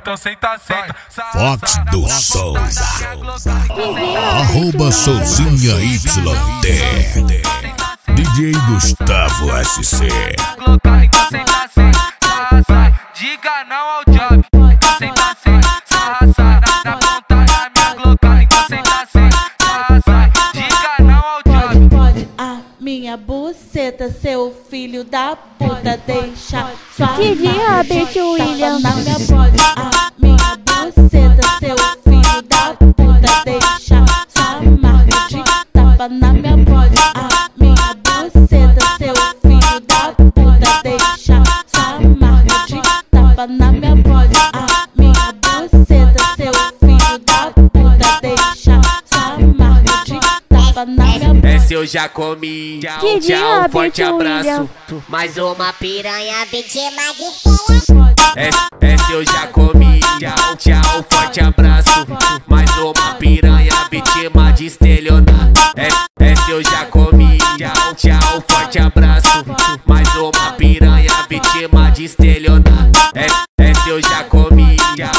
então senta, senta. Fox do Souza, @Souzinha YT, DJ Gustavo SC. Então senta, senta, sai. Diga não ao job. Então senta, senta, sai. Na ponta da minha Glock. Então senta, senta, sai. Diga não ao job. Pode a minha buceta, seu filho da puta, deixa sua Rabbit William na minha pode a minha buceta, seu filho da puta, deixa sua marca de tapa na minha pode a minha buceta, seu filho da puta, deixa sua marca de tapa na minha pode a minha buceta, seu filho da puta, deixa sua marca de tapa na minha pode. Essa eu já comi, tchau, tchau, forte abraço. Mais uma piranha vítima de estrela. Essa eu já comi, tchau, tchau, forte abraço. Mais uma piranha vítima de estelionato. Essa eu já comi, tchau, tchau, forte abraço. Mais uma piranha vítima de estelionato. Essa eu já comi, tchau,